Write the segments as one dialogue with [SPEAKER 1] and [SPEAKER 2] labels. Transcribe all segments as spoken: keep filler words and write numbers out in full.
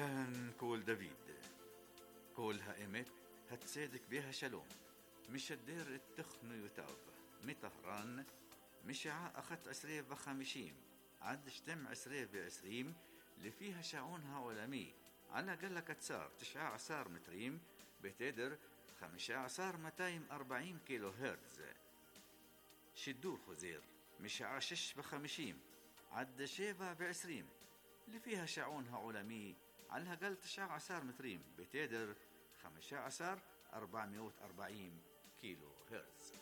[SPEAKER 1] كان كول دافيد كول هائمت هتصدق بها شلوم مش الدير التخن يتاب مطهران مشاع أخت عسرية بخمشيم عد شتم عسرية بعسريم اللي فيها شعونها علمي على قلة كتسار تشعى عصار متريم بتدر خمشة عصار متايم أربعين كيلو هرتز شدور خزير مشاع شش بخمشيم عد شيبة بعسريم اللي فيها شعونها علمي على قل تشعى عصار متريم بتدر خمشة عصار أربعمائة وأربعين كيلو هرتز.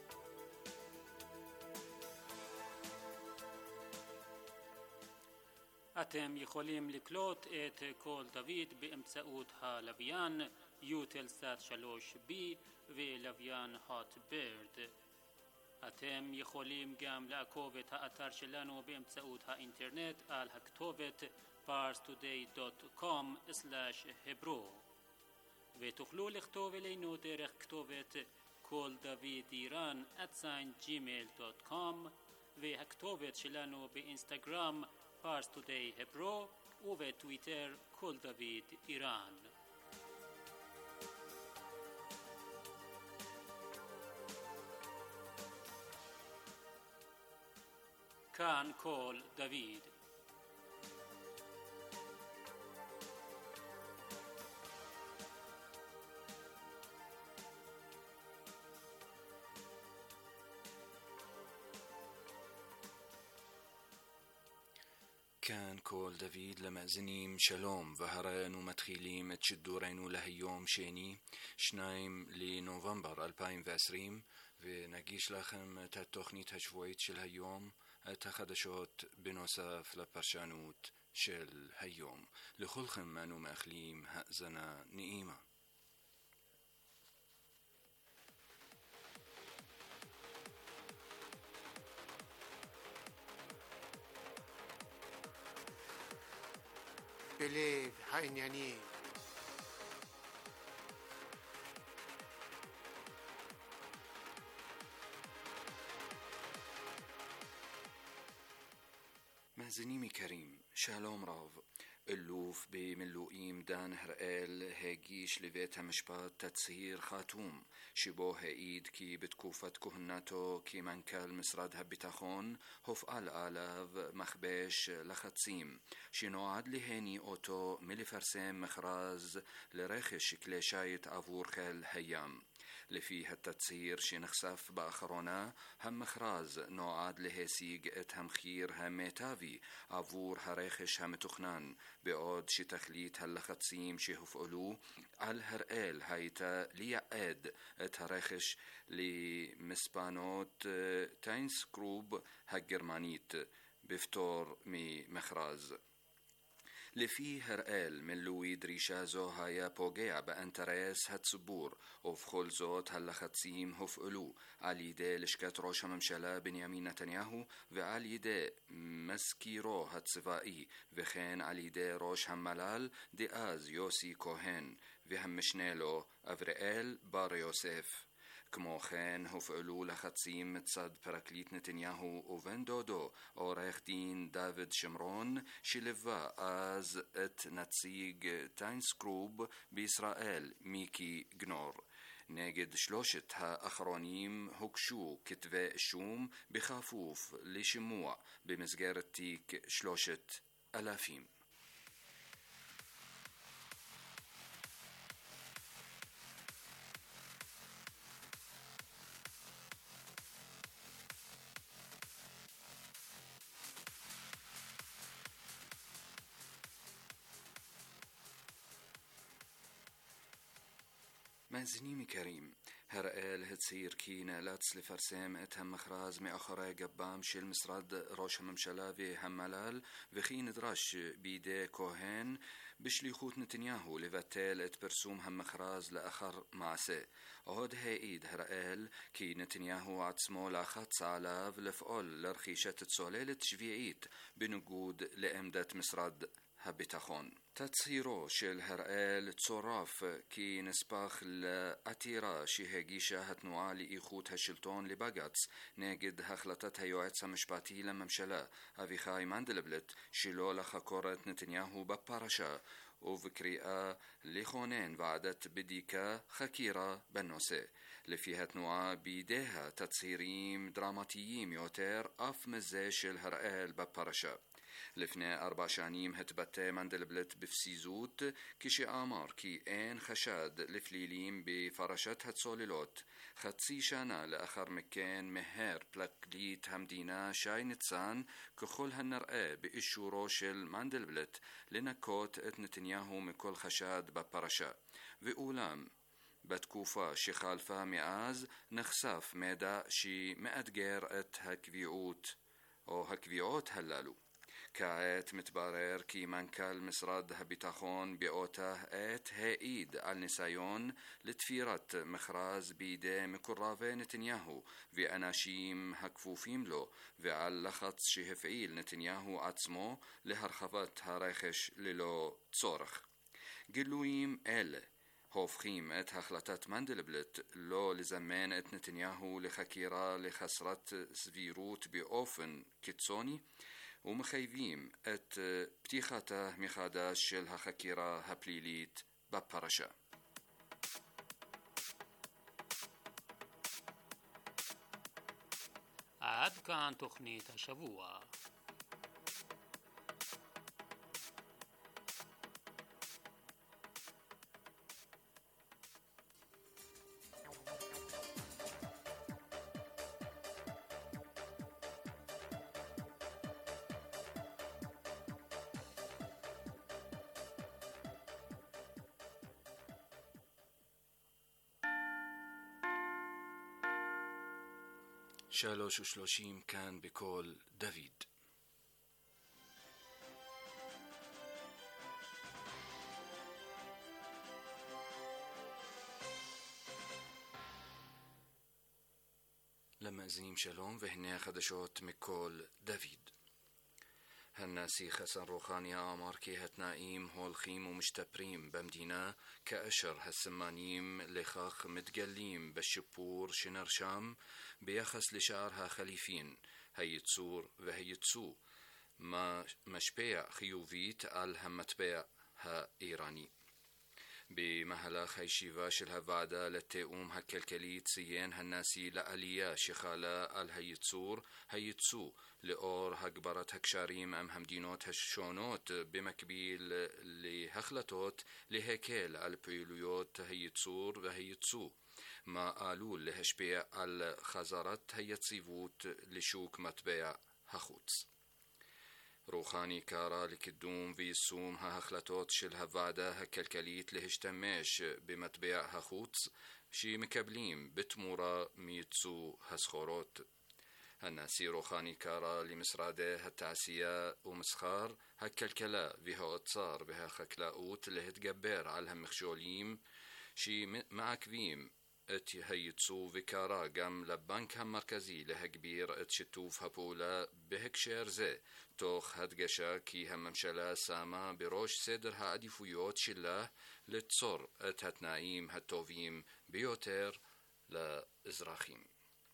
[SPEAKER 2] אתם יכולים לקלוט את קול דוד באמצעות הלוויין יוטלסאט שלוש בי ולוויין הוט בירד. אתם יכולים גם לעקוב את האתר שלנו באמצעות האינטרנט על הכתובת פארס טודיי דוט קום סלאש hebro ותוכלו לכתוב אלינו דרך כתובת קול דוד איראן at gmail dot com והכתובת שלנו באינסטגרם פארס טודיי hebro ובטוויטר קול דוד איראן. כאן קול דוד.
[SPEAKER 3] كان كول دافيد لمأزنيم شلوم وهرين ومتخيليم تشدورين لهيوم شيني شنايم لنوفمبر ألفين وعشرين ونجيش لخم تتخنيت هشويت شل هيوم تخدشوت بنوسف لبرشانوت شل هيوم لخلخم منو مأخليم هأزنا نئيمة.
[SPEAKER 4] בלב העניינים.
[SPEAKER 3] مازنيمي كريم شالوم راف اللوف بملوئيم دان هرقال هاجيش لبيتها مشبات تتصير خاتوم شبوه ايد كي بتكوفة كهناتو كي منكال مسردها بتاخون هف آل آلاف مخباش لخطسيم شنو عاد لهاني اوتو ملي فرسام مخراز لرخش كلاشايت افور خال هيام لفيها التتصير شنخسف بآخرونا هم مخراز نوعاد لهاسيق اتهم خير هم ميتافي افور هريخش هم تخنان بعود شي تخليت هاللخطسيم شي هفقلو على هرقال هايتا ليعاد اتهريخش لمسبانوت تاين سكروب هالجرمانيت بفتور مي مخراز لفي هرقال من لوي دريشازو هايا بوغيع بأنتريس هتسبور وفخول زوت هاللخطسيم هفقلو علي دي لشكات روش ممشلا بنيامين نتنياهو وعلي دي مسكيرو هتسفائي وخين علي دي روش همملال دي آز يوسي كوهن وهم مشنيلو أفرقال بار يوسف كمو خين هفقلو لخطسيم تصد براكليت نتنياهو وفن دودو أوريخ دين دافيد شمرون شلفا آز ات نتسيق تاين سكروب بإسرائيل ميكي جنور ناجد شلوشت ها أخرونيم هكشو كتفاء الشوم بخافوف لشموع بمزجارة تيك شلوشت ألافيم. منزنيمي كريم هرقال هتصير كينا لاتس لفرسام اتهم مخراز مي اخرى قبام شل مسرد روش ممشلاوي همملال وخين دراش بيدي كوهن بشليخوت نتنياهو لفتال ات برسوم هم مخراز لأخر معسي اهود هايد هرقال كي نتنياهو عتصمو لاخط علاف لفقول لرخيشة تسوليلة شفيعيت بنقود لأمدة مسرد هبتاخون تتصيرو شل هرقال تصراف كي نسباخ لأتيرا شي هاجيشة هتنوعالي إيخوت هشلتون لباقاتس ناجد هخلطت هيوعتسا مشباتي لما مشلا أفي خاي ماندلبلت شلو لخا كورت نتنياهو ببارشا ובקריאה לכונן ועדת בדיקה חקירה בנושא, לפיها תנועה בידיה תצהירים דרמטיים יותר אף מזה של הראל בפרשה. לפני ארבע שנים התבטא מנדלבליט בפזיזות כשאמר כי אין חשד לפלילים בפרשת הצוללות. חצי שנה לאחר מכן מהר פרקליט המדינה שי ניצן ככל הנראה באישורו של מנדלבליט לנקות את נתניהו מכל חשד בפרשה. ואולם בתקופה שחלפה מאז נחשף מידע שמאתגר את הקביעות או הקביעות הללו. כעת מתברר כי מנכ"ל משרד הביטחון באותה עת העיד על ניסיון לתפירת מכרז בידי מקורבי נתניהו ואנשים הכפופים לו, ועל לחץ שהפעיל נתניהו עצמו להרחבת הרכש ללא צורך. גילויים אלה הופכים את החלטת מנדלבליט לא לזמן את נתניהו לחקירה לחסרת סבירות באופן קיצוני, ומחייבים את פתיחתה מחדש של החקירה הפלילית בפרשה.
[SPEAKER 2] עד כאן תוכנית השבוע.
[SPEAKER 3] שלוש ושלושים כאן בקול דוד. למאזינים שלום, והנה החדשות מקול דוד. הנשיא חסן רוחאני אמר כי התנאים הולכים ומשתפרים במדינה, כאשר הסימנים לכך מתגלים בשיפור שנרשם ביחס לשאר החליפין, הייצור והייצוא, מה משפיע חיובית על המטבע האיראני. במהלך הישיבה של הוועדה לתאום הכלכלי ציין הנשיא לעלייה שחלה על הייצור, הייצוא, לאור הגברת הקשרים עם המדינות השונות במקביל להחלטות להקל על פעילויות הייצור והייצוא, מה עלול להשפיע על חזרת היציבות לשוק מטבע החוץ. רוחאני קרא לקידום ויישום ההחלטות של הוועדה הכלכלית להשתמש במטבע החוץ שמקבלים בתמורה מייצוא הסחורות. הנשיא רוחאני קרא למשרדי התעשייה ומסחר, הכלכלה והאוצר והחקלאות להתגבר על המכשולים שמעכבים את הייצוא, וקרא גם לבנק המרכזי להגביר את שיתוף הפעולה בהקשר זה, תוך הדגשה כי הממשלה שמה בראש סדר העדיפויות שלה ליצור את התנאים הטובים ביותר לאזרחים.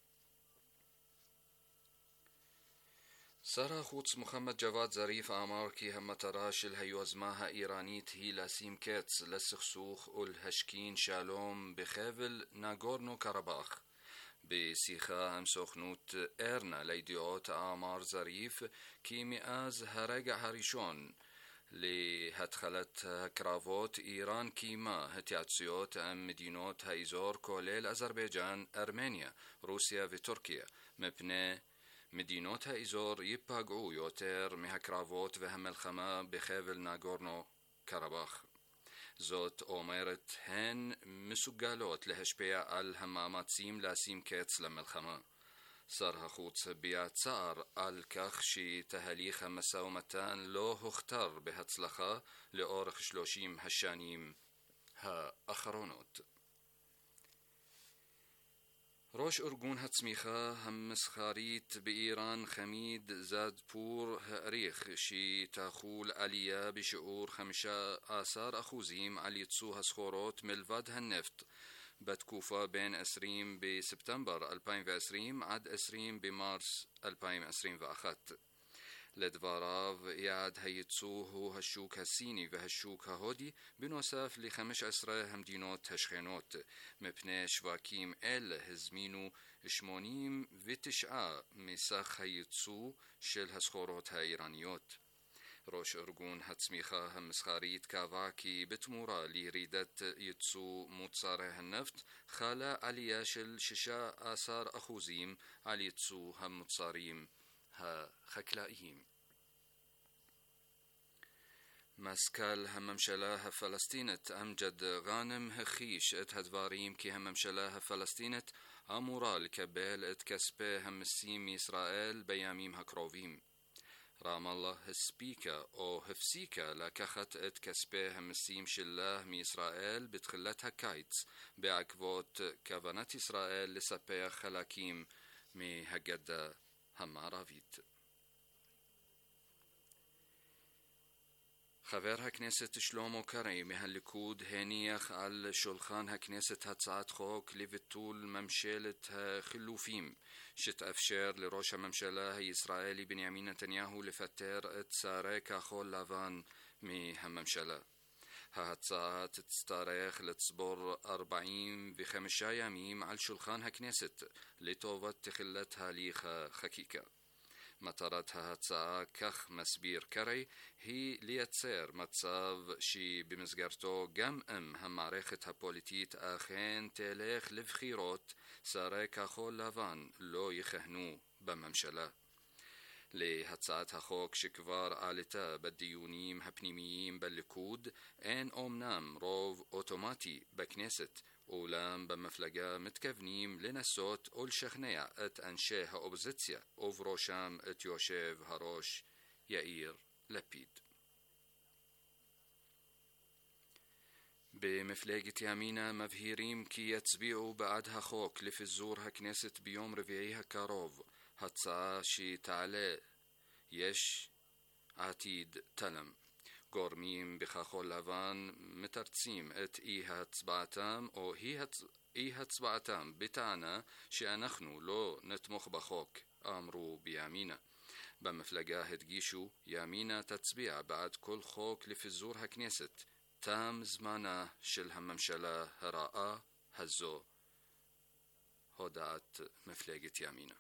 [SPEAKER 3] שר החוץ מוחמד ג'וואד זריף אמר כי המטרה של היוזמה האיראנית היא לשים קץ לסכסוך ולהשכין שלום בחבל נגורנו קרבאח. בשיחה עם סוכנות ארנה לידיעות אמר זריף כי מאז הרגע הראשון להתחלת הקרבות איראן קיימה התייעצויות עם מדינות האזור כולל אזרבייג'אן, ארמניה, רוסיה וטורקיה, מפני מדינות האזור ייפגעו יותר מהקרבות והמלחמה בחבל נגורנו קרבאח. זאת אומרת, הן מסוגלות להשפיע על המאמצים לשים קץ למלחמה. שר החוץ הביע צער על כך שתהליך המשא ומתן לא הוכתר בהצלחה לאורך שלושים השנים האחרונות. ראש ארגון הצמיחה המסחרית באיראן חמיד זאדפור העריך שתחול עלייה בשיעור חמישה עשר אחוזים על ייצוא הסחורות מלבד הנפט בתקופה בין עשרים בספטמבר אלפיים ועשרים עד עשרים במרס אלפיים עשרים ואחת. לדבריו, יעד הייצוא הוא השוק הסיני והשוק ההודי, בנוסף ל-חמש עשרה המדינות השכנות. מפני שווקים אלה הזמינו שמונים ותשע מסך הייצוא של הסחורות האיראניות. ראש ארגון הצמיחה המסחרית קבע כי בתמורה לירידת ייצוא מוצרי הנפט חלה עלייה של שישה עשר אחוזים על ייצוא המוצרים החקלאיים. מזכ"ל הממשלה הפלסטינית אמג'ד גאנם הכחיש את הדברים כי הממשלה הפלסטינית אמורה לקבל את כספי המסים מישראל בימים הקרובים. רמאללה הספיקה או הפסיקה לקחת את כספי המסים שלה מישראל בתחילת הקיץ בעקבות כוונת ישראל לספח חלקים מהגדה המערבית. חבר הכנסת שלמה קרעי מהליכוד הניח על שולחן הכנסת הצעת חוק לביטול ממשלת החילופים שתאפשר לראש הממשלה הישראלי בנימין נתניהו לפטר את שרי כחול לבן מהממשלה. ההצעה תצטרך לצבור ארבעים וחמישה ימים על שולחן הכנסת לטובת תחילת הליך החקיקה. מטרת ההצעה, כך מסביר קרעי, היא לייצר מצב שבמסגרתו גם אם המערכת הפוליטית אכן תלך לבחירות, שרי כחול לבן לא יכהנו בממשלה. להצעת החוק שכבר עלתה בדיונים הפנימיים בליכוד אין אומנם רוב אוטומטי בכנסת, אולם במפלגה מתכוונים לנסות ולשכנע את אנשי האופוזיציה ובראשם את יושב הראש יאיר לפיד. במפלגת ימינה מבהירים כי יצביעו בעד החוק לפיזור הכנסת ביום רביעי הקרוב, הצעה שתעלה יש עתיד תלם. גורמים בכחול לבן מתרצים את אי הצבעתם או אי הצבעתם בטענה שאנחנו לא נתמוך בחוק, אמרו בימינה. במפלגה הדגישו ימינה תצביע בעד כל חוק לפיזור הכנסת, תם זמנה של הממשלה הרעה הזו, הודעת מפלגת ימינה.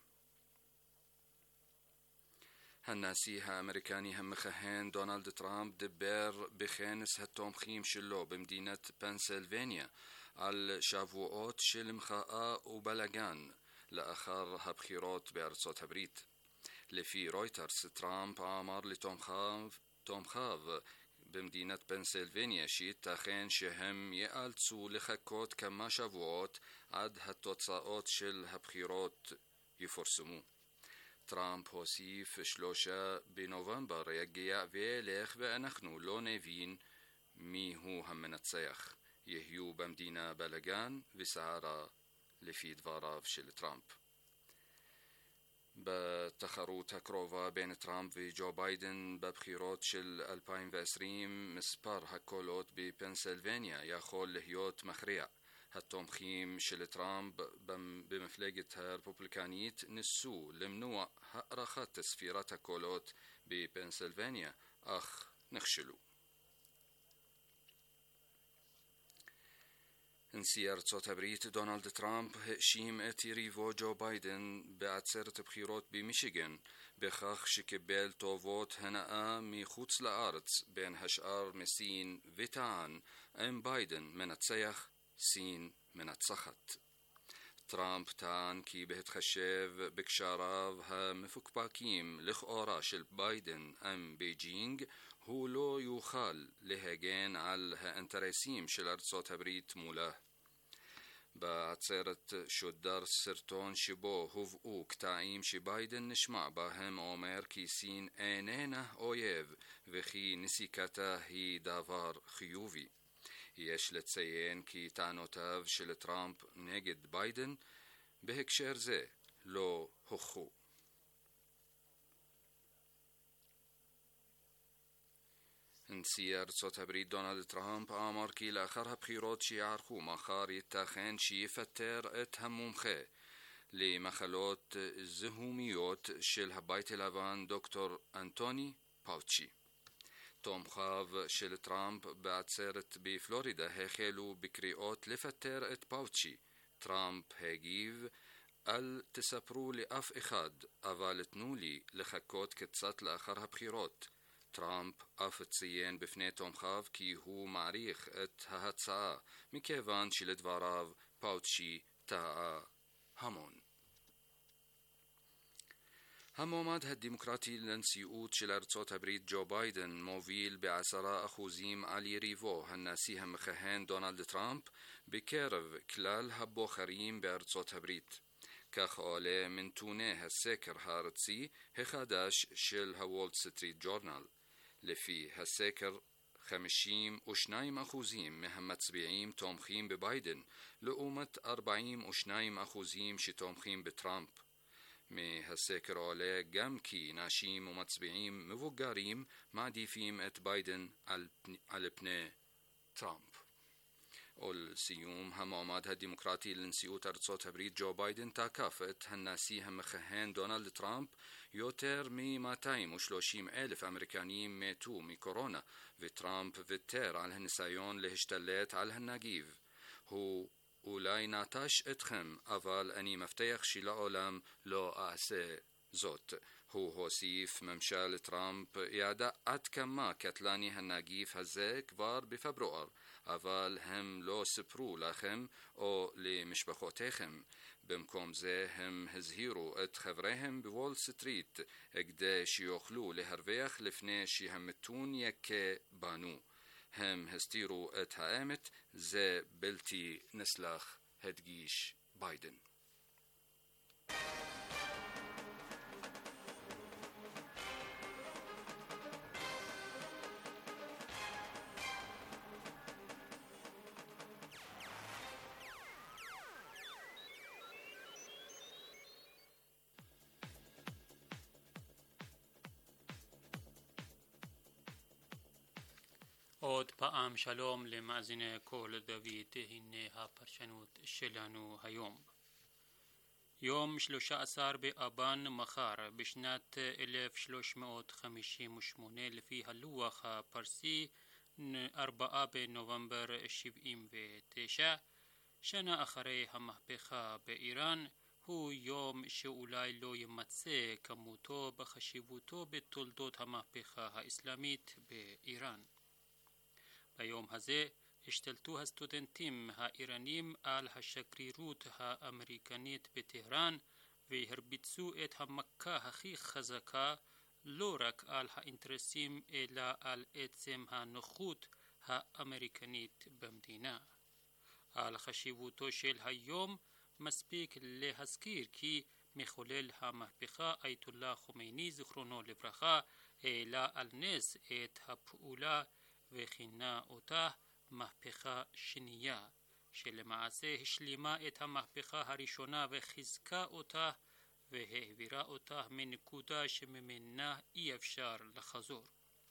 [SPEAKER 3] הנשיא האמריקני המכהן דונלד טראמפ דיבר בכנס התומכים שלו במדינת פנסילבניה על שבועות של מחאה ובלגן לאחר הבחירות בארצות הברית. לפי רויטרס, טראמפ אמר לתומכיו תומכיו במדינת פנסילבניה שייתכן שהם ייאלצו לחכות כמה שבועות עד התוצאות של הבחירות יפורסמו. טראמפ הוסיף שלושה בנובמבר יגיע וילך ואנחנו לא נבין מיהו המנצח. יהיו במדינה בלגן וסערה לפי דבריו של טראמפ. בתחרות הקרובה בין טראמפ וג'ו ביידן בבחירות של אלפיים ועשרים מספר הקולות בפנסילבניה יכול להיות מכריע. התומכים של טראמפ במפלגת הרפובליקנית ניסו למנוע הארכת ספירת הקולות בפנסילבניה, אך נכשלו. נשיא ארצות הברית דונלד טראמפ האשים את יריבו ג'ו ביידן בעצרת בחירות במישיגן בכך שקיבל טובות הנאה מחוץ לארץ, בין השאר מסין, וטען אם ביידן מנצח סין מנצחת. טראמפ טען כי בהתחשב בקשריו המפוקפקים לכאורה של ביידן עם בייג'ינג, הוא לא יוכל להגן על האינטרסים של ארצות הברית מולה. בעצרת שודר סרטון שבו הובאו קטעים שביידן נשמע בהם אומר כי סין איננה אויב וכי נסיקתה היא דבר חיובי. יש לציין כי טענותיו של טראמפ נגד ביידן בהקשר זה לא הוכחו. נשיא ארצות הברית דונלד טראמפ אמר כי לאחר הבחירות שיערכו מחר ייתכן שיפטר את המומחה למחלות זיהומיות של הבית הלבן דוקטור אנטוני פאוצ'י. תומכיו של טראמפ בעצרת בפלורידה החלו בקריאות לפטר את פאוצ'י. טראמפ הגיב, אל תספרו לאף אחד, אבל תנו לי לחכות קצת לאחר הבחירות. טראמפ אף ציין בפני תומכיו כי הוא מעריך את ההצעה, מכיוון שלדבריו פאוצ'י טעה המון. המועמד הדמוקרטי לנשיאות של ארצות הברית ג'ו ביידן מוביל בעשרה אחוזים על יריבו הנשיא המכהן דונלד טראמפ בקרב כלל הבוחרים בארצות הברית. כך עולה מנתוני הסקר הארצי החדש של הוול סטריט ג'ורנל. לפי הסקר חמישים ושניים אחוזים מהמצביעים תומכים בביידן, לעומת ארבעים ושניים אחוזים שתומכים בטראמפ. מהסקר עולה גם כי נשים ומצביעים מבוגרים מעדיפים את ביידן על פני, על פני טראמפ. ולסיום, המועמד הדמוקרטי לנשיאות ארצות הברית ג'ו ביידן תקף את הנשיא המכהן דונלד טראמפ. יותר מ-מאתיים ושלושים אלף אמריקנים מתו מקורונה, וטראמפ ויתר על הניסיון להשתלט על הנגיף. הוא אולי נטש אתכם, אבל אני מבטיח שלעולם לא אעשה זאת. הוא הוסיף, ממשל טראמפ ידע עד כמה קטלני הנגיף הזה כבר בפברואר, אבל הם לא סיפרו לכם או למשפחותיכם. במקום זה הם הזהירו את חבריהם בוול סטריט כדי שיוכלו להרוויח לפני שהמתון יכה בנו. הם הסתירו את האמת, זה בלתי נסלח, הדגיש ביידן.
[SPEAKER 2] עוד פעם שלום למאזיני קול דוד, הנה הפרשנות שלנו היום. יום שלושה עשר באבן מחר בשנת אלף שלוש מאות חמישים ושמונה לפי הלוח הפרסי, ארבעה בנובמבר שבעים ותשע, שנה אחרי המהפכה באיראן, הוא יום שאולי לא ימצא כמותו בחשיבותו בתולדות המהפכה האסלאמית באיראן. ביום הזה השתלטו הסטודנטים האיראנים על השגרירות האמריקנית בטהרן והרביצו את המכה הכי חזקה לא רק על האינטרסים אלא על עצם הנוחות האמריקנית במדינה. על חשיבותו של היום מספיק להזכיר כי מחולל המהפכה אייתוללה חומייני זיכרונו לברכה העלה על נס את הפעולה וכינה אותה מהפכה שנייה, שלמעשה השלימה את המהפכה הראשונה וחיזקה אותה והעבירה אותה מנקודה שממנה אי אפשר לחזור.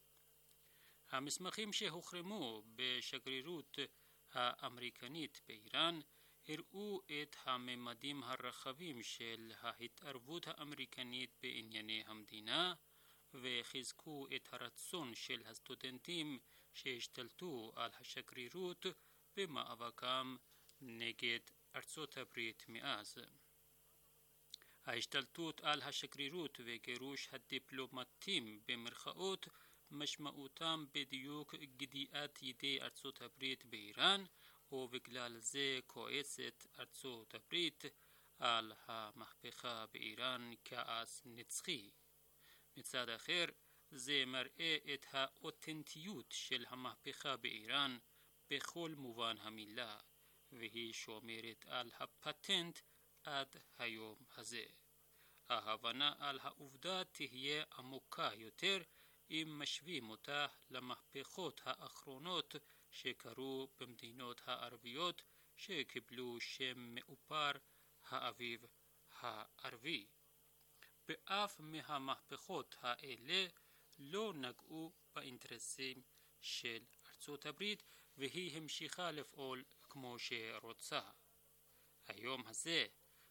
[SPEAKER 2] המסמכים שהוחרמו בשגרירות האמריקנית באיראן הראו את הממדים הרחבים של ההתערבות האמריקנית בענייני המדינה וחיזקו את הרצון של הסטודנטים שהשתלטו על השגרירות במאבקם נגד ארצות הברית מאז. ההשתלטות על השגרירות וגירוש הדיפלומטים במרכאות משמעותם בדיוק גדיעת ידי ארצות הברית באיראן, ובגלל זה כועסת ארצות הברית על המהפכה באיראן כעס נצחי. מצד אחר, זה מראה את האותנטיות של המהפכה באיראן בכל מובן המילה, והיא שומרת על הפטנט עד היום הזה. ההבנה על העובדה תהיה עמוקה יותר אם משווים אותה למהפכות האחרונות שקרו במדינות הערביות שקיבלו שם מאופר האביב הערבי. באף מהמהפכות האלה לא נגעו באינטרסים של ארצות הברית והיא המשיכה לפעול כמו שרוצה. היום הזה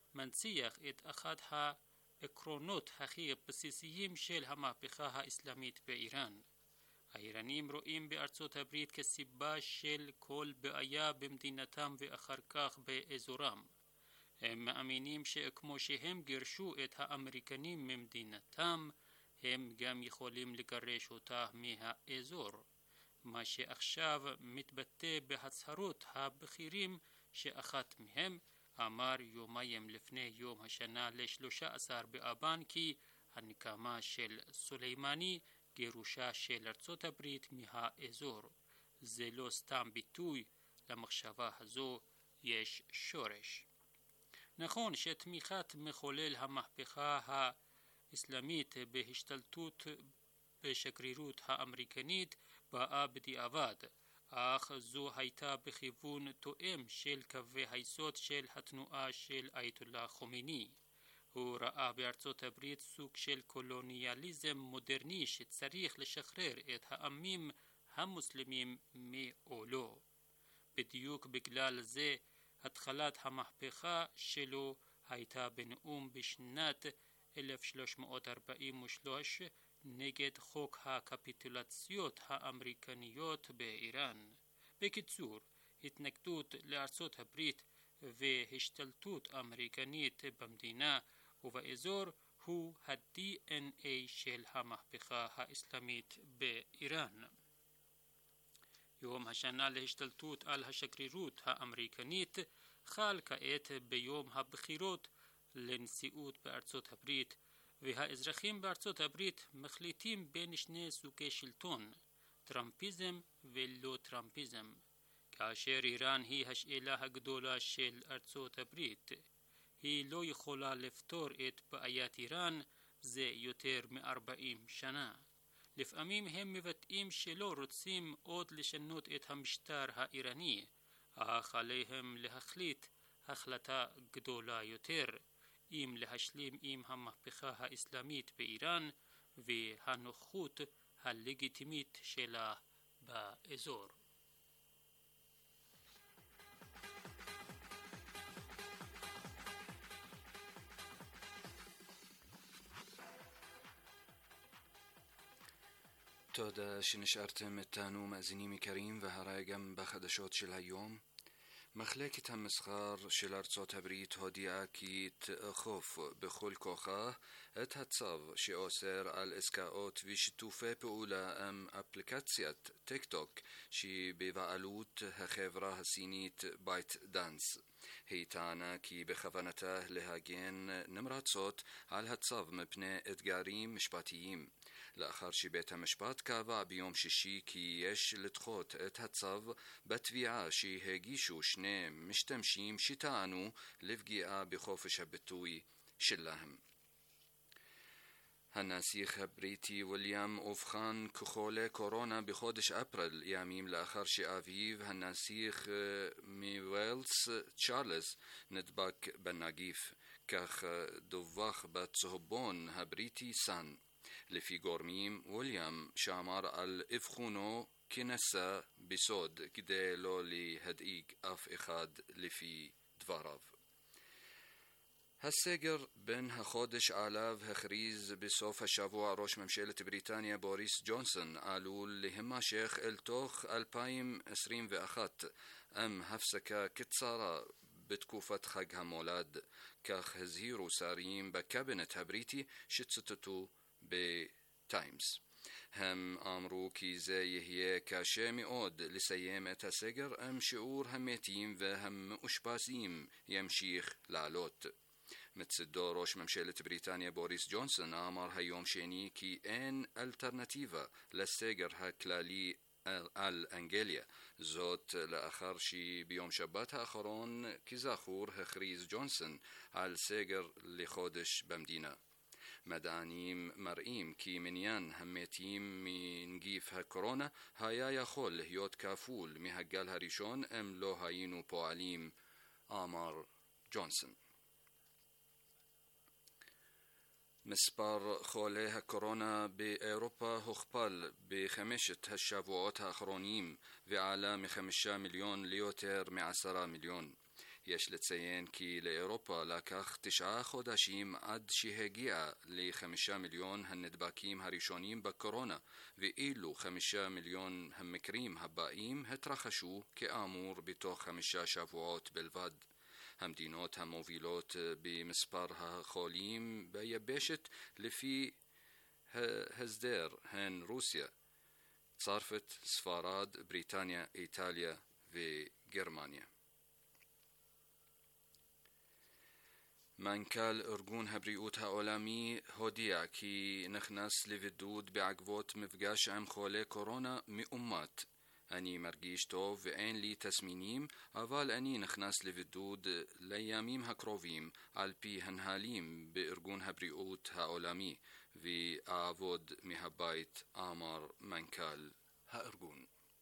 [SPEAKER 2] מנציח את אחד העקרונות הכי בסיסיים של המהפכה האסלאמית באיראן. האיראנים רואים בארצות הברית כסיבה של כל בעיה במדינתם ואחר כך באזורם. הם מאמינים שכמו שהם גירשו את האמריקנים ממדינתם, הם גם יכולים לגרש אותה מהאזור. מה שעכשיו מתבטא בהצהרות הבכירים שאחת מהם אמר יומיים לפני יום השנה ל-שלושה עשר באבן כי הנקמה של סולימני גירושה של ארצות הברית מהאזור. זה לא סתם ביטוי, למחשבה הזו יש שורש. נכון שתמיכת מחולל המהפכה האסלאמית בהשתלטות בשגרירות האמריקנית באה בדיעבד, אך זו הייתה בכיוון תואם של קווי היסוד של התנועה של אייתוללה חומייני. הוא ראה בארצות הברית סוג של קולוניאליזם מודרני שצריך לשחרר את העמים המוסלמים מעולו. בדיוק בגלל זה התחלת המהפכה שלו הייתה בנאום בשנת אלף שלוש מאות ארבעים ושלוש נגד חוק הקפיטולציות האמריקניות באיראן. בקיצור, התנגדות לארצות הברית והשתלטות אמריקנית במדינה ובאזור הוא ה-די אן איי של המהפכה האסלאמית באיראן. יום השנה להשתלטות על השגרירות האמריקנית חל כעת ביום הבחירות לנשיאות בארצות הברית, והאזרחים בארצות הברית מחליטים בין שני סוגי שלטון, טראמפיזם ולא טראמפיזם. כאשר איראן היא השאלה הגדולה של ארצות הברית, היא לא יכולה לפתור את בעיית איראן זה יותר מ-ארבעים שנה. לפעמים הם מבטאים שלא רוצים עוד לשנות את המשטר האיראני, אך עליהם להחליט החלטה גדולה יותר, אם להשלים עם המהפכה האסלאמית באיראן והנוכחות הלגיטימית שלה באזור.
[SPEAKER 3] תודה שנשארתם איתנו מאזינים יקרים, והרי גם בחדשות של היום. מחלקת המסחר של ארצות הברית הודיעה כי תאכוף בכל כוחה את הצו שאוסר על עסקאות ושיתופי פעולה עם אפליקציית טיק טוק שהיא בבעלות החברה הסינית בייט דאנס. היא טענה כי בכוונתה להגן נמרצות על הצו מפני אתגרים משפטיים, לאחר שבית המשפט קבע ביום שישי כי יש לדחות את הצו בתביעה שהגישו שני משתמשים שטענו לפגיעה בחופש הביטוי שלהם. הנסיך הבריטי ויליאם אובחן כחולה קורונה בחודש אפריל, ימים לאחר שאביו הנסיך מווילס צ'ארלס נדבק בנגיף, כך דווח בצהובון הבריטי סן. לפי גורמים, ויליאם שאמר על אבחונו כנסה בסוד כדי לא להדאיג אף אחד לפי דבריו. הסגר בין החודש עליו הכריז בסוף השבוע ראש ממשלת בריטניה בוריס ג'ונסון עלול להימשך אל תוך אלפיים עשרים ואחת עם הפסקה קצרה בתקופת חג המולד, כך הזהירו שרים בקבינט הבריטי שצטטו בטיימס. הם אמרו כי זה יהיה קשה מאוד לסיים את הסגר עם שיעור המתים והמאושפזים ימשיך לעלות. מצדו ראש ממשלת בריטניה בוריס ג'ונסון אמר היום שני כי אין אלטרנטיבה לסגר הכללי על אנגליה, זאת לאחר שביום שבת האחרון כזכור הכריז ג'ונסון על סגר לחודש במדינה. מדענים מראים כי מניין המתים מנגיף הקורונה היה יכול להיות כפול מהגל הראשון אם לא היינו פועלים, אמר ג'ונסון. מספר חולי הקורונה באירופה הוכפל בחמשת השבועות האחרונים ועלה מחמישה מיליון ליותר מעשרה מיליון. יש לציין כי לאירופה לקח תשעה חודשים עד שהגיע לחמישה מיליון הנדבקים הראשונים בקורונה, ואילו חמישה מיליון המקרים הבאים התרחשו כאמור בתוך חמישה שבועות בלבד. המדינות המובילות במספר החולים ביבשת לפי הסדר הן רוסיה, צרפת, ספרד, בריטניה, איטליה וגרמניה. מנכ"ל ארגון הבריאות העולמי הודיע כי נכנס לבידוד בעקבות מפגש עם חולה קורונה מאומת. אני מרגיש טוב ואין לי תסמינים, אבל אני נכנס לבידוד לימים הקרובים על פי הנהלים בארגון הבריאות העולמי ואעבוד מהבית, אמר מנכ"ל הארגון.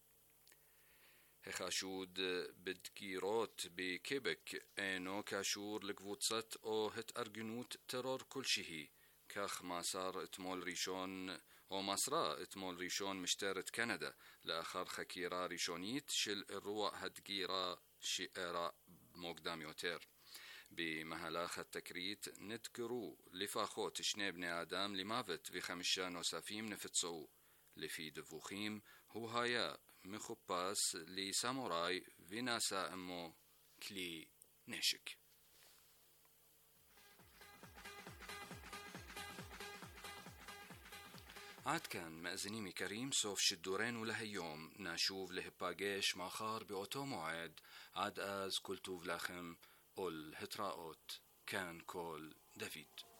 [SPEAKER 3] החשוד בדקירות בקבק אינו קשור לקבוצת או התארגנות טרור כלשהי, כך מסר אתמול ראשון או מסרה אתמול ראשון משטרת קנדה לאחר חקירה ראשונית של אירוע הדקירה שאירע מוקדם יותר. במהלך התקרית נדקרו לפחות שני בני אדם למוות וחמישה נוספים נפצעו. לפי דיווחים הוא היה מחופש לסמוראי ונשא עמו כלי נשק. עד כאן מאזינים יקרים, סוף שידורנו להיום. נשוב להיפגש מחר באותו מועד. עד אז כל טוב לכם ולהתראות. כאן כל דוד.